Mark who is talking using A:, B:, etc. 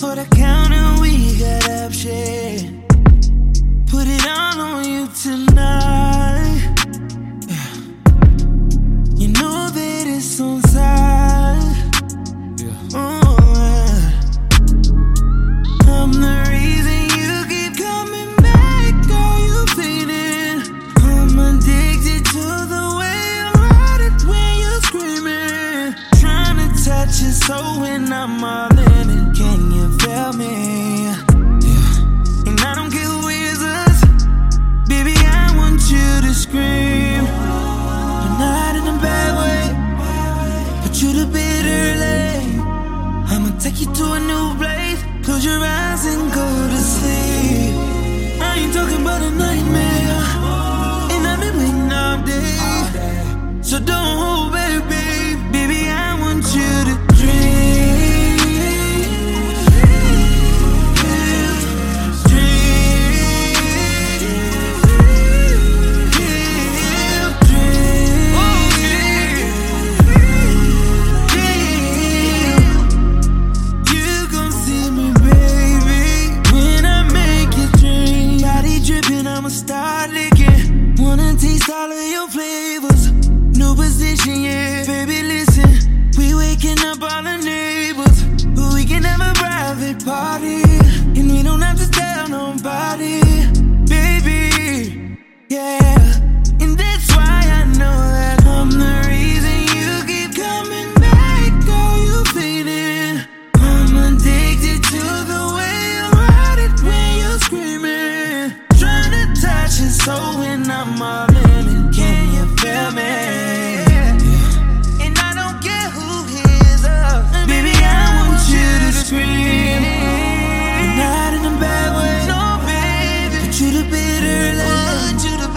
A: For the counter, we got option. Put it all on you tonight. Yeah. You know that it's on side. Yeah. I'm the reason you keep coming back. Are you feeling? I'm addicted to the way you ride it when you're screaming. Trying to touch your soul when I'm all in it. Can you feel me? Yeah. And I don't care who is us. Baby, I want you to scream. But not in a bad way. Put you to bed early. I'ma take you to a new place. Close your eyes and go to sleep. I ain't talking about a nightmare. And I've been waiting all day. So don't hold back, babe. Baby, I want you to dream. Start licking, wanna taste all of your flavors. New position, yeah. Baby, listen, we waking up all the neighbors. We can have a private party, and we don't have to tell nobody, baby. Yeah, and that's why I know that I'm the reason you keep coming back. Are you feeling? I'm addicted to the way you ride it when you're screaming. Trying to touch your soul when I'm all in it. Can you feel me? Yeah. And I don't care who hears us. Baby, I want you to scream. But not in a bad way. No, baby. Put you to bed early.